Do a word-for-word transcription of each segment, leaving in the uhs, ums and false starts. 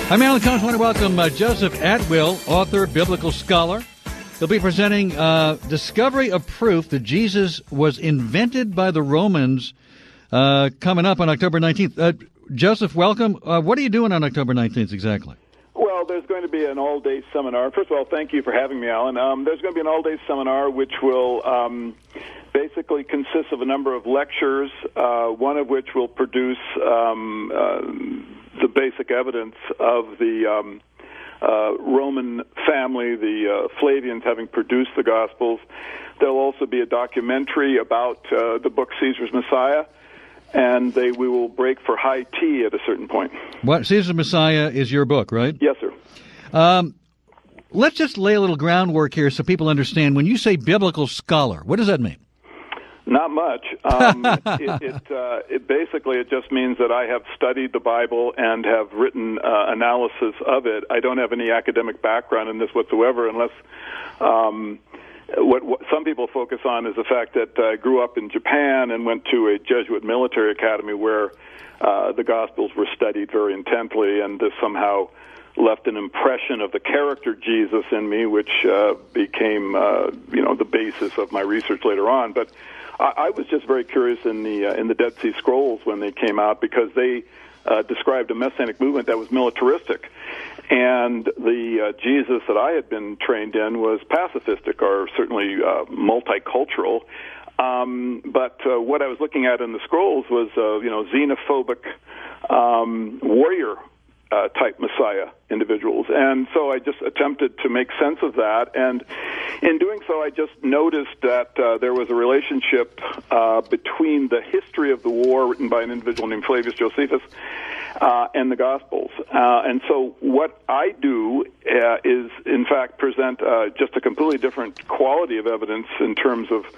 I'm Alan Collins. I want to welcome uh, Joseph Atwill, author, biblical scholar. He'll be presenting uh, Discovery of Proof that Jesus was invented by the Romans uh, coming up on October nineteenth. Uh, Joseph, welcome. Uh, what are you doing on October nineteenth exactly? Well, there's going to be an all-day seminar. First of all, thank you for having me, Alan. Um, there's going to be an all-day seminar which will um, basically consist of a number of lectures, uh, one of which will produce um, uh, the basic evidence of the um, uh, Roman family, the uh, Flavians having produced the Gospels. There'll also be a documentary about uh, the book Caesar's Messiah, and they we will break for high tea at a certain point. What Caesar's Messiah is your book, right? Yes, sir. Um, let's just lay a little groundwork here so people understand. When you say biblical scholar, what does that mean? Not much. Um, it, it, uh, it basically it just means that I have studied the Bible and have written uh, analysis of it. I don't have any academic background in this whatsoever, unless um, what, what some people focus on is the fact that I grew up in Japan and went to a Jesuit military academy where uh, the Gospels were studied very intently, and this somehow left an impression of the character Jesus in me, which uh, became uh, you know the basis of my research later on. But I was just very curious in the uh, in the Dead Sea Scrolls when they came out, because they uh, described a messianic movement that was militaristic, and the uh, Jesus that I had been trained in was pacifistic, or certainly uh, multicultural. Um, but uh, what I was looking at in the scrolls was uh, you know xenophobic um, warrior Uh, type Messiah individuals. And so I just attempted to make sense of that. And in doing so, I just noticed that uh, there was a relationship uh, between the history of the war written by an individual named Flavius Josephus uh, and the Gospels. Uh, and so what I do uh, is, in fact, present uh, just a completely different quality of evidence in terms of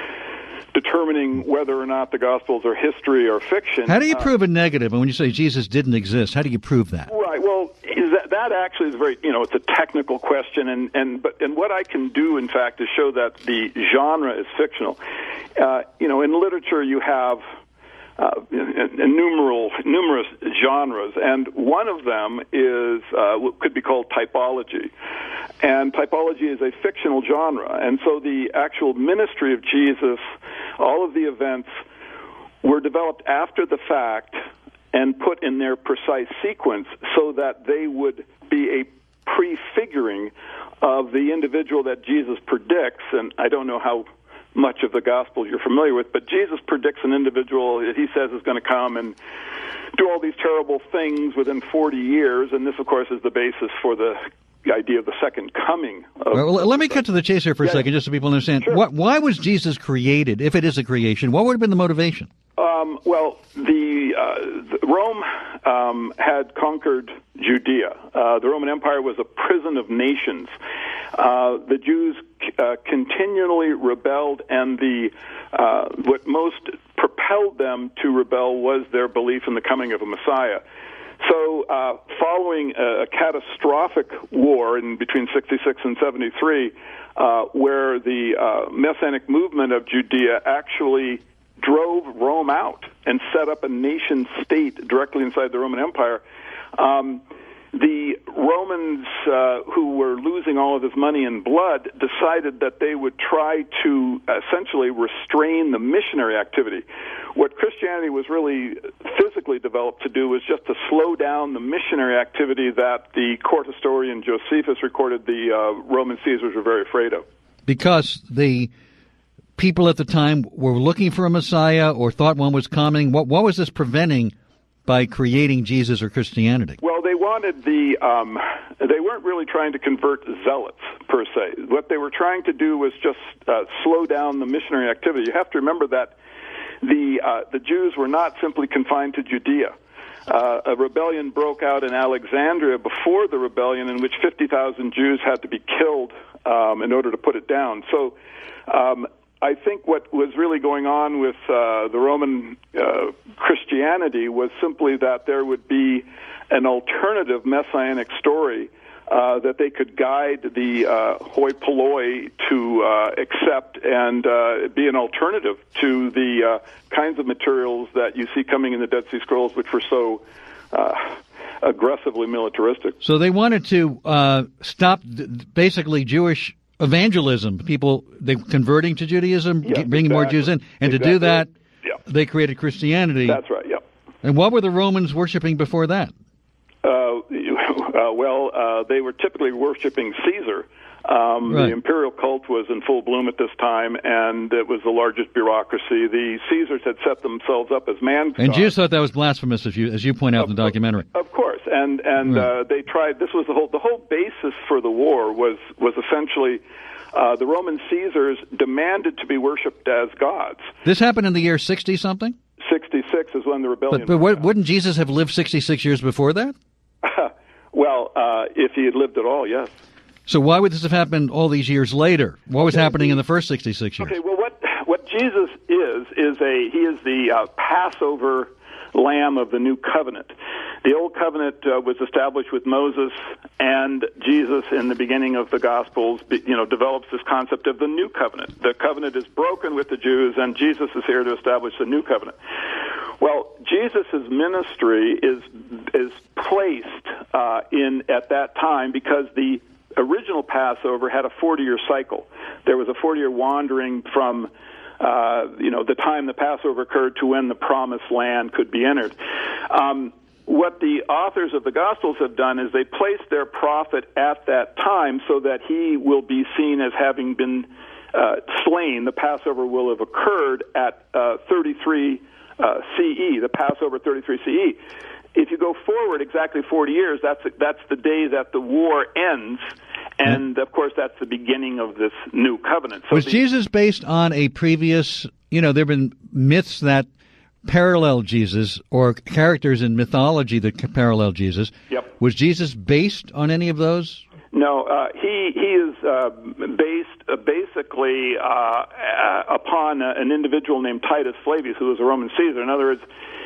determining whether or not the Gospels are history or fiction. How do you prove a negative? And when you say Jesus didn't exist, how do you prove that? Right. Well, is that, that actually is very, you know, it's a technical question, and and but and what I can do, in fact, is show that the genre is fictional. Uh, you know, in literature, you have uh, innumerable numerous genres, and one of them is uh, what could be called typology. And typology is a fictional genre, and so the actual ministry of Jesus, all of the events, were developed after the fact and put in their precise sequence so that they would be a prefiguring of the individual that Jesus predicts. And I don't know how much of the gospel you're familiar with, but Jesus predicts an individual that he says is going to come and do all these terrible things within forty years, and this, of course, is the basis for the the idea of the second coming. Of well, let me cut to the chase here for a yeah, second, just so people understand. Sure. What, why was Jesus created, if it is a creation? What would have been the motivation? Um, well, the, uh, the Rome um, had conquered Judea. Uh, the Roman Empire was a prison of nations. Uh, the Jews uh, continually rebelled, and the uh, what most propelled them to rebel was their belief in the coming of a Messiah. So, uh, following a, a catastrophic war in between sixty-six and seventy-three, uh, where the uh, Messianic movement of Judea actually drove Rome out and set up a nation-state directly inside the Roman Empire, um, the Romans, uh, who were losing all of this money and blood, decided that they would try to essentially restrain the missionary activity. What Christianity was really physically developed to do was just to slow down the missionary activity that the court historian Josephus recorded the uh, Roman Caesars were very afraid of. Because the people at the time were looking for a Messiah or thought one was coming. What, what was this preventing by creating Jesus or Christianity? Well, they wanted the, um, they weren't really trying to convert zealots, per se. What they were trying to do was just uh, slow down the missionary activity. You have to remember that the, uh, the Jews were not simply confined to Judea. Uh, a rebellion broke out in Alexandria before the rebellion, in which fifty thousand Jews had to be killed um, in order to put it down. So um, I think what was really going on with uh, the Roman uh, Christianity was simply that there would be an alternative messianic story uh, that they could guide the uh, hoi polloi to uh, accept and uh, be an alternative to the uh, kinds of materials that you see coming in the Dead Sea Scrolls, which were so uh, aggressively militaristic. So they wanted to uh, stop th- basically Jewish evangelism, people they converting to Judaism, Yes, bringing exactly. more Jews in, and Exactly. to do that, Yeah. they created Christianity. That's right, yeah. And what were the Romans worshiping before that? Uh, uh, well, uh, they were typically worshiping Caesar. Um, Right. The imperial cult was in full bloom at this time, and it was the largest bureaucracy. The Caesars had set themselves up as man And gods. Jews thought that was blasphemous, as you as you point out in the documentary. Of course, and and Right. uh, they tried. This was the whole the whole basis for the war was was essentially uh, the Roman Caesars demanded to be worshipped as gods. This happened in the year sixty something. sixty-six is when the rebellion. But but what, wouldn't Jesus have lived sixty-six years before that? Well, uh, if he had lived at all, yes. So why would this have happened all these years later? What was happening in the first sixty-six years? Okay, well, what what Jesus is is a he is the uh, Passover Lamb of the New Covenant. The Old Covenant uh, was established with Moses, and Jesus, in the beginning of the Gospels, you know, develops this concept of the New Covenant. The covenant is broken with the Jews, and Jesus is here to establish the New Covenant. Well, Jesus' ministry is is placed uh, in at that time because the original Passover had a forty-year cycle. There was a forty-year wandering from, uh, you know, the time the Passover occurred to when the promised land could be entered. Um, what the authors of the Gospels have done is they place their prophet at that time so that he will be seen as having been uh, slain. The Passover will have occurred at uh, thirty-three uh, C E, the Passover thirty-three C E. If you go forward exactly forty years, that's that's the day that the war ends. And, of course, that's the beginning of this new covenant. So was the, Jesus based on a previous, you know, there have been myths that parallel Jesus or characters in mythology that parallel Jesus. Yep. Was Jesus based on any of those? No, uh, he he is uh, based uh, basically uh, uh, upon uh, an individual named Titus Flavius, who was a Roman Caesar. In other words,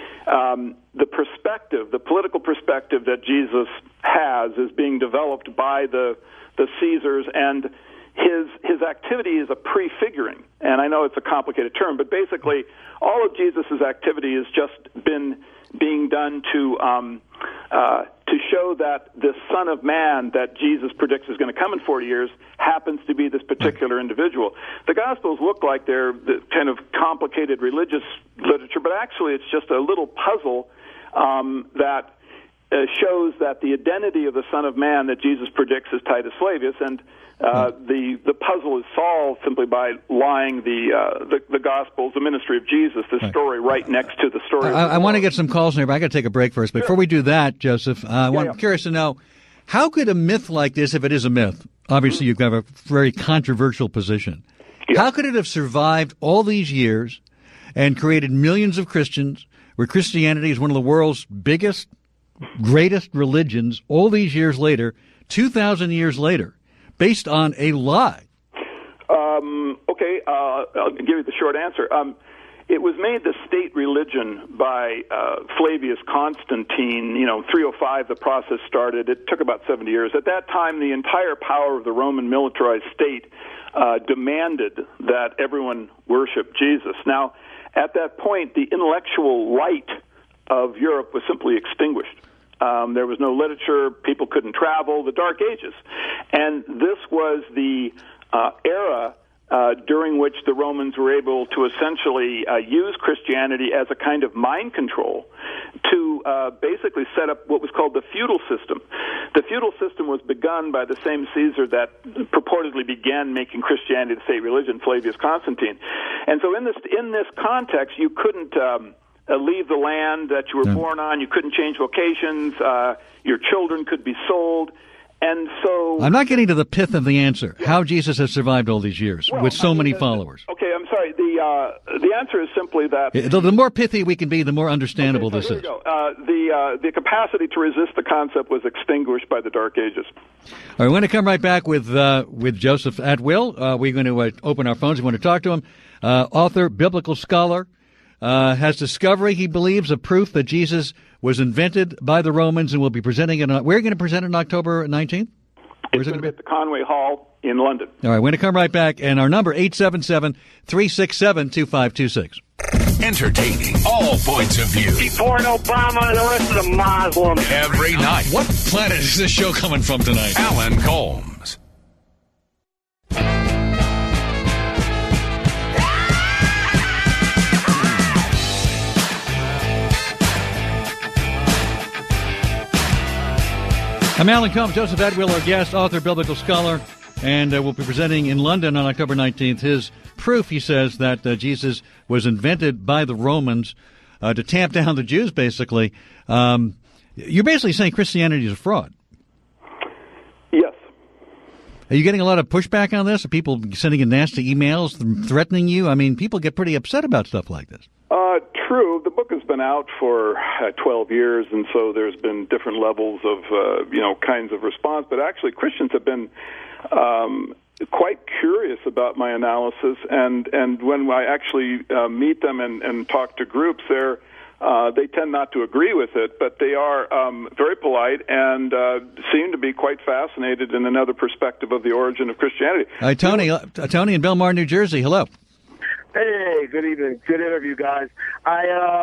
um, the perspective, the political perspective that Jesus has is being developed by the the Caesars, and his his activity is a prefiguring. And I know it's a complicated term, but basically all of Jesus' activity has just been being done to um, uh, to show that the Son of Man that Jesus predicts is going to come in forty years happens to be this particular individual. The Gospels look like they're the kind of complicated religious literature, but actually it's just a little puzzle um, that Uh, shows that the identity of the Son of Man that Jesus predicts is Titus Flavius, and uh, the the puzzle is solved simply by lying the, uh, the the Gospels, the ministry of Jesus, the story right next to the story. I, of the I want to world. get some calls in here, but I got to take a break first. But Sure. before we do that, Joseph, uh, I want, yeah. I'm curious to know, how could a myth like this, if it is a myth, obviously you've got a very controversial position, Yeah. how could it have survived all these years and created millions of Christians, where Christianity is one of the world's biggest, greatest religions all these years later, two thousand years later, based on a lie? Um, okay, uh, I'll give you the short answer. Um, it was made the state religion by uh, Flavius Constantine. You know, three oh five, the process started. It took about seventy years. At that time, the entire power of the Roman militarized state uh, demanded that everyone worship Jesus. Now, at that point, the intellectual light of Europe was simply extinguished. Um, there was no literature. People couldn't travel. The Dark Ages. And this was the uh, era uh, during which the Romans were able to essentially uh, use Christianity as a kind of mind control to uh, basically set up what was called the feudal system. The feudal system was begun by the same Caesar that purportedly began making Christianity the state religion, Flavius Constantine. And so in this in this context, you couldn't um, uh, leave the land that you were Yeah. born on. You couldn't change vocations. Uh, your children could be sold. And so I'm not getting to the pith of the answer, how Jesus has survived all these years Well, with so I mean, many the- followers. Okay, I'm sorry. The uh, the answer is simply that The, the more pithy we can be, the more understandable Okay, so this here is. we go. Uh, the uh, the capacity to resist the concept was extinguished by the Dark Ages. All right, we're going to come right back with uh, with Joseph Atwill. Uh, we're going to uh, open our phones. We want to talk to him. Uh, author, biblical scholar, uh, has discovery, he believes, of proof that Jesus was invented by the Romans, and will be presenting it. On, we're going to present it on October nineteenth? It's going to be at the Conway Hall in London. All right, we're going to come right back. And our number, eight seven seven, three six seven, two five two six. entertaining, all points of view. Deport Obama and the rest of the Muslims. Every night. What planet is this show coming from tonight? Alan Colmes. I'm Alan Colmes. Joseph Atwill, our guest, author, biblical scholar, and uh, we'll be presenting in London on October nineteenth his proof, he says, that uh, Jesus was invented by the Romans uh, to tamp down the Jews, basically. Um, you're basically saying Christianity is a fraud. Yes. Are you getting a lot of pushback on this? Are people sending in nasty emails threatening you? I mean, people get pretty upset about stuff like this. Uh, true. The book has been out for uh, twelve years, and so there's been different levels of, uh, you know, kinds of response. But actually, Christians have been um, quite curious about my analysis, and, and when I actually uh, meet them and, and talk to groups, they're Uh, they tend not to agree with it, but they are um, very polite and uh, seem to be quite fascinated in another perspective of the origin of Christianity. Hi, Tony. Uh, Tony in Belmar, New Jersey. Hello. Hey, good evening. Good interview, guys. I uh,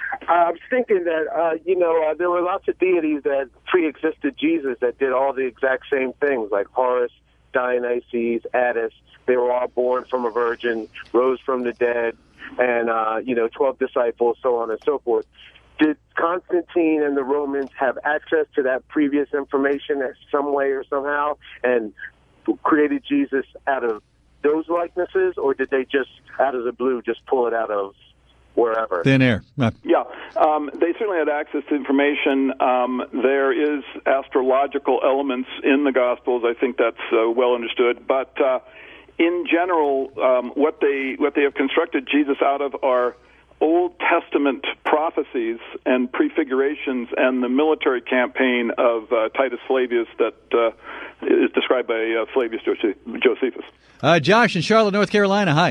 I was thinking that uh, you know uh, there were lots of deities that pre-existed Jesus that did all the exact same things, like Horus, Dionysus, Attis. They were all born from a virgin, rose from the dead. And, uh, you know, twelve disciples, so on and so forth. Did Constantine and the Romans have access to that previous information in some way or somehow and created Jesus out of those likenesses, or did they just, out of the blue, just pull it out of wherever? Thin air. Uh, Yeah, um, they certainly had access to information. Um, there is astrological elements in the Gospels. I think that's uh, well understood. But uh, in general, um, what they what they have constructed Jesus out of are Old Testament prophecies and prefigurations and the military campaign of uh, Titus Flavius that uh, is described by uh, Flavius Josephus. Uh, Josh in Charlotte, North Carolina. Hi.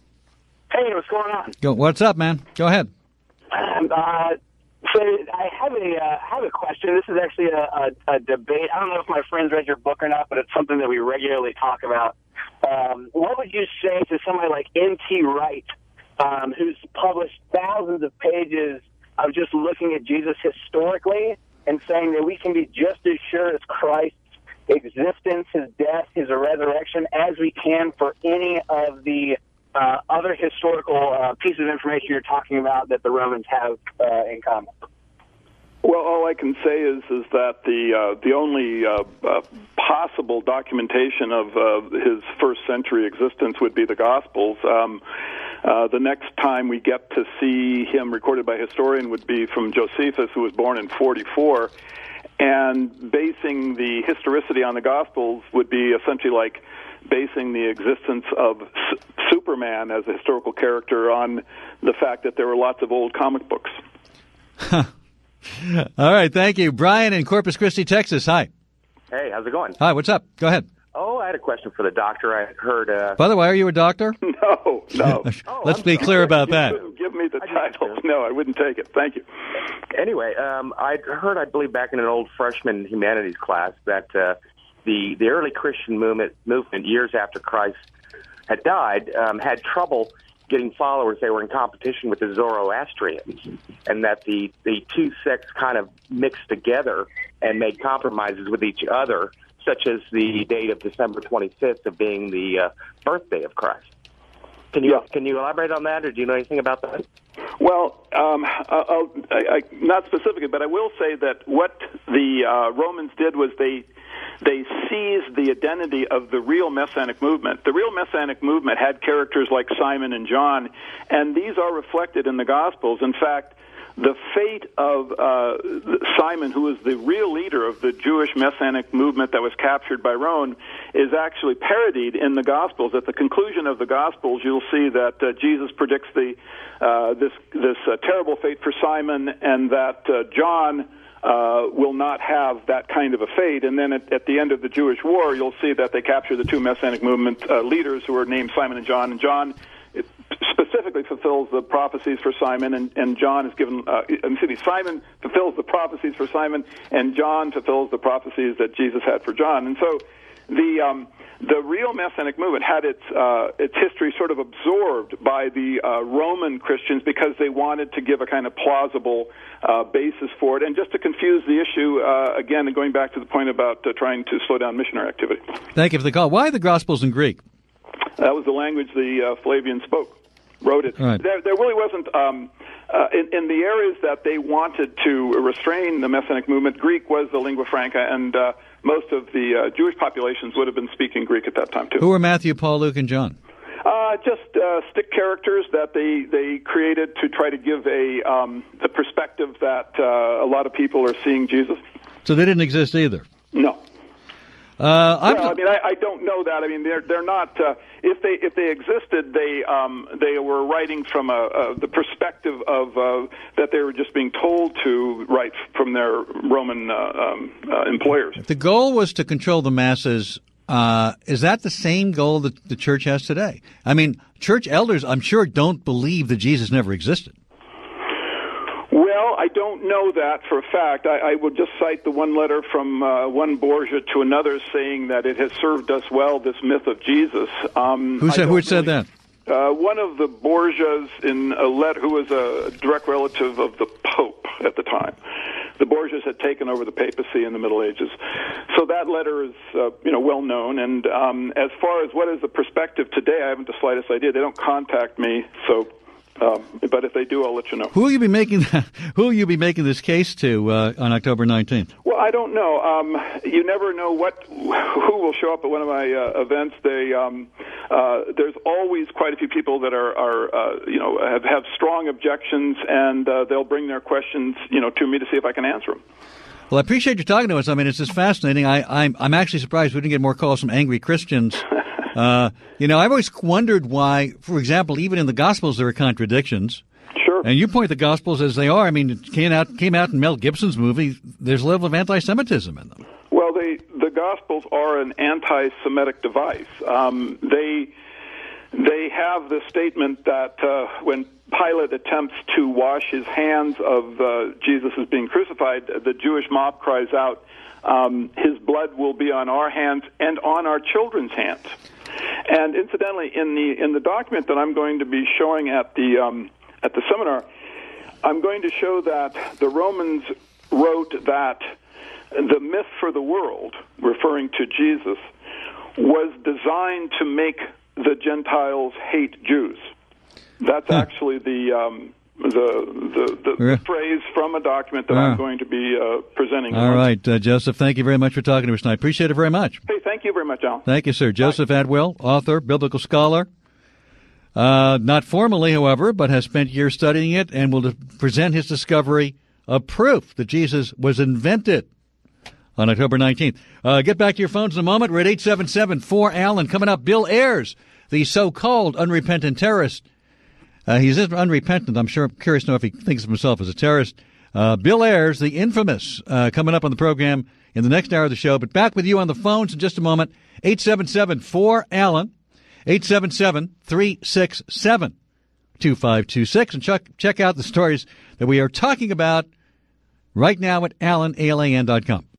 Hey, what's going on? Go, what's up, man? Go ahead. Um, uh, so I have a uh, have a question. This is actually a, a, a debate. I don't know if my friends read your book or not, but it's something that we regularly talk about. Um, what would you say to somebody like N T Wright, um, who's published thousands of pages of just looking at Jesus historically and saying that we can be just as sure as Christ's existence, his death, his resurrection, as we can for any of the uh, other historical uh, pieces of information you're talking about that the Romans have uh, in common? Well, all I can say is is that the uh, the only uh, uh, possible documentation of uh, his first century existence would be the Gospels. Um, uh, the next time we get to see him recorded by a historian would be from Josephus, who was born in forty-four, and basing the historicity on the Gospels would be essentially like basing the existence of S- Superman as a historical character on the fact that there were lots of old comic books. All right, thank you. Brian in Corpus Christi, Texas. Hi. Hey, how's it going? Hi, what's up? Go ahead. Oh, I had a question for the doctor. I heard... Uh... By the way, are you a doctor? No, no. oh, Let's I'm be sorry. clear about that. Give me the title. No, I wouldn't take it. Thank you. Anyway, um, I heard, I believe, back in an old freshman humanities class that uh, the, the early Christian movement, movement, years after Christ had died, um, had trouble getting followers. They were in competition with the Zoroastrians, and that the, the two sects kind of mixed together and made compromises with each other, such as the date of December twenty-fifth of being the uh, birthday of Christ. Can you Yeah. can you elaborate on that, or do you know anything about that? Well, um, I'll, I, I, not specifically, but I will say that what the uh, Romans did was they they seized the identity of the real Messianic movement. The real Messianic movement had characters like Simon and John, and these are reflected in the Gospels. In fact, the fate of uh, Simon, who was the real leader of the Jewish Messianic movement that was captured by Rome, is actually parodied in the Gospels. At the conclusion of the Gospels, you'll see that uh, Jesus predicts the uh, this this uh, terrible fate for Simon, and that uh, John uh, will not have that kind of a fate. And then at, at the end of the Jewish War, you'll see that they capture the two Messianic movement uh, leaders who are named Simon and John. And John it specifically fulfills the prophecies for Simon, and, and John is given, uh, excuse me, Simon fulfills the prophecies for Simon, and John fulfills the prophecies that Jesus had for John. And so the um, the real Messianic movement had its uh, its history sort of absorbed by the uh, Roman Christians because they wanted to give a kind of plausible uh, basis for it, and just to confuse the issue uh, again, and going back to the point about uh, trying to slow down missionary activity. Thank you for the call. Why are the Gospels in Greek? That was the language the uh, Flavians spoke, wrote it. Right. There, there really wasn't. Um, Uh, in, in the areas that they wanted to restrain the Messianic movement, Greek was the lingua franca, and uh, most of the uh, Jewish populations would have been speaking Greek at that time, too. Who were Matthew, Paul, Luke, and John? Uh, just uh, stick characters that they, they created to try to give a um, the perspective that uh, a lot of people are seeing Jesus. So they didn't exist either? No. Uh, I'm well, I mean, I, I don't know that. I mean, they're they're not. Uh, if they if they existed, they um, they were writing from a, a, the perspective of uh, that they were just being told to write from their Roman uh, um, uh, employers. If the goal was to control the masses, uh, is that the same goal that the church has today? I mean, church elders, I'm sure, don't believe that Jesus never existed. Well, I don't know that for a fact. I, I would just cite the one letter from uh, one Borgia to another saying that it has served us well, this myth of Jesus. Um, who said, who had said really, that? Uh, one of the Borgias in a letter, who was a direct relative of the Pope at the time. The Borgias had taken over the papacy in the Middle Ages. So that letter is, uh, you know, well known. And um, as far as what is the perspective today, I haven't the slightest idea. They don't contact me, so... Um, but if they do, I'll let you know. Who will you be making? Who will you be making this case to uh, on October nineteenth? Well, I don't know. Um, you never know what who will show up at one of my uh, events. They um, uh, there's always quite a few people that are, are uh, you know have, have strong objections, and uh, they'll bring their questions, you know, to me to see if I can answer them. Well, I appreciate you talking to us. I mean, it's just fascinating. I, I'm I'm actually surprised we didn't get more calls from angry Christians. Uh, you know, I've always wondered why, for example, even in the Gospels there are contradictions. Sure. And you point the Gospels as they are. I mean, it came out came out in Mel Gibson's movie. There's a level of anti-Semitism in them. Well, they, the Gospels are an anti-Semitic device. Um, they they have the statement that uh, when Pilate attempts to wash his hands of uh, Jesus as being crucified, the Jewish mob cries out, um, his blood will be on our hands and on our children's hands. And incidentally, in the in the document that I'm going to be showing at the um, at the seminar, I'm going to show that the Romans wrote that the myth for the world, referring to Jesus, was designed to make the Gentiles hate Jews. That's huh. actually the um, the the, the, the phrase from a document that uh, I'm going to be uh, presenting. All right, uh, Joseph, thank you very much for talking to us tonight. Appreciate it very much. Hey, thank you very much, Alan. Thank you, sir. Joseph Bye. Atwill, author, biblical scholar. Uh, not formally, however, but has spent years studying it and will present his discovery of proof that Jesus was invented on October nineteenth. Uh, get back to your phones in a moment. We're at eight seven seven four Alan. Coming up, Bill Ayers, the so-called unrepentant terrorist. Uh, he's unrepentant. I'm sure. I'm curious to know if he thinks of himself as a terrorist. Uh, Bill Ayers, the infamous, uh, coming up on the program in the next hour of the show. But back with you on the phones in just a moment. eight seven seven four Alan. eight seven seven, three six seven, two five two six. And check, check out the stories that we are talking about right now at alan, A L A N dot com.